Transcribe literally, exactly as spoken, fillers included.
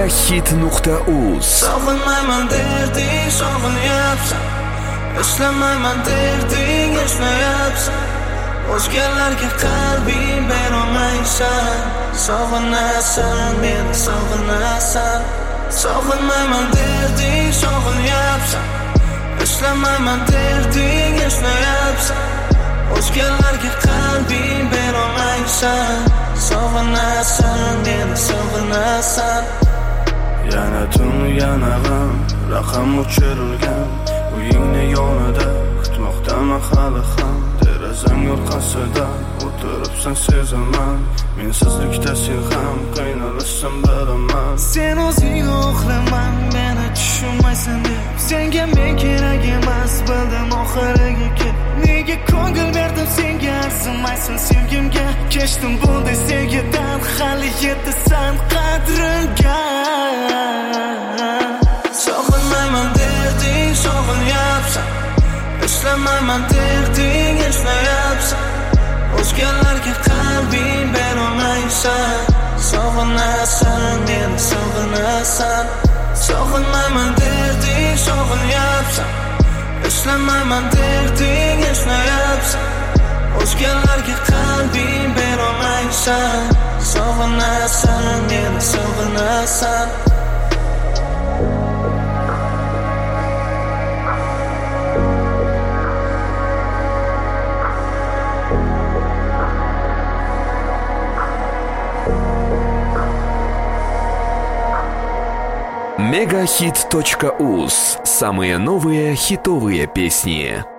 Megahit nuqta uz. Sog'inmayman derding, sog'inyapsan. Eslamayman derding, eslayapsan. O'zgalarga qalbing berolmaysan. Sog'inasan, meni sog'inasan. Sog'inmayman derding, sog'inyapsan. Eslamayman derding, eslayapsan. O'zgalarga qalbing berolmaysan. Sog'inasan, meni sog'inasan. Yana tun, yana g'am, raqam o'chirilgan uyingni yonida kutmoqdaman hali ham. Derazang orqasida o'tiribsan, sezaman. Mensizlikda sen ham qiynalishsan, bilaman. Sen o'zing uxlaman, meni tushunmaysan deb. Senga men kerak emas, bildim oxiriga kelib. Nega ko'ngil berdim senga, arzimaysan sevgimga. Kechdim bunday sevgidan, hali yetasan qadriga. Sog'inmayman derding, sog'inyapsan. Eslamayman derding, eslayapsan. O'zgalarga qalbing berolmaysan. Sog'inasan, meni sog'inasan. Sog'inmayman derding, sog'inyapsan. Eslamayman derding, eslayapsan. O'zgalarga qalbing berolmaysan. Sog'inasan, meni sog'inasan. Megahit точка уз. Самые новые хитовые песни.